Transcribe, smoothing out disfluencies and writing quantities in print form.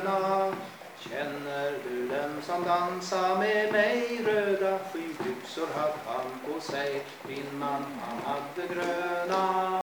gröna. Känner du den som dansar med mig? Röda skinnbyxor hade han på sig, min man han hade gröna.